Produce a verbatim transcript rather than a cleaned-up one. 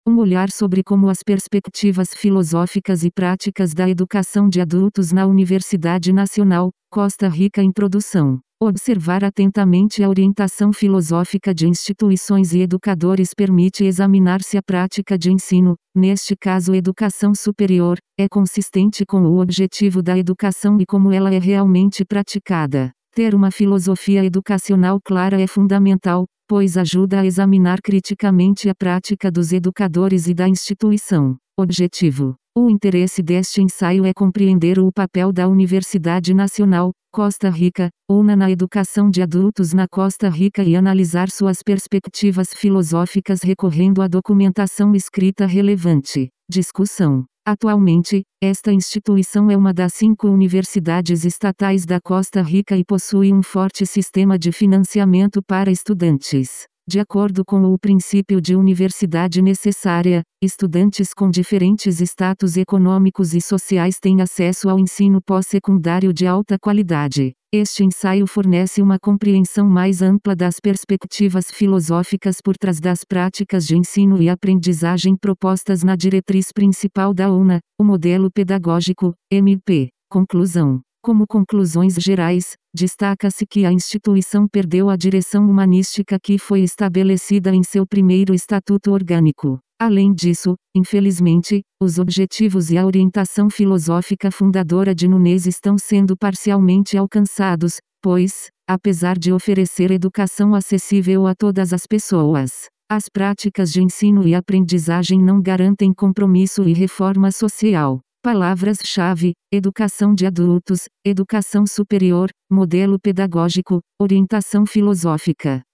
Um olhar sobre como as perspectivas filosóficas e práticas da educação de adultos na Universidade Nacional, Costa Rica. Introdução. Observar atentamente a orientação filosófica de instituições e educadores permite examinar se a prática de ensino, neste caso educação superior, é consistente com o objetivo da educação e como ela é realmente praticada. Ter uma filosofia educacional clara é fundamental, pois ajuda a examinar criticamente a prática dos educadores e da instituição. Objetivo. O interesse deste ensaio é compreender o papel da Universidade Nacional, Costa Rica, U N A na educação de adultos na Costa Rica e analisar suas perspectivas filosóficas recorrendo à documentação escrita relevante. Discussão. Atualmente, esta instituição é uma das cinco universidades estatais da Costa Rica e possui um forte sistema de financiamento para estudantes. De acordo com o princípio de universidade necessária, estudantes com diferentes status econômicos e sociais têm acesso ao ensino pós-secundário de alta qualidade. Este ensaio fornece uma compreensão mais ampla das perspectivas filosóficas por trás das práticas de ensino e aprendizagem propostas na diretriz principal da U N A, o modelo pedagógico, M P. Conclusão. Como conclusões gerais, destaca-se que a instituição perdeu a direção humanística que foi estabelecida em seu primeiro estatuto orgânico. Além disso, infelizmente, os objetivos e a orientação filosófica fundadora de Nunes estão sendo parcialmente alcançados, pois, apesar de oferecer educação acessível a todas as pessoas, as práticas de ensino e aprendizagem não garantem compromisso e reforma social. Palavras-chave: educação de adultos, educação superior, modelo pedagógico, orientação filosófica.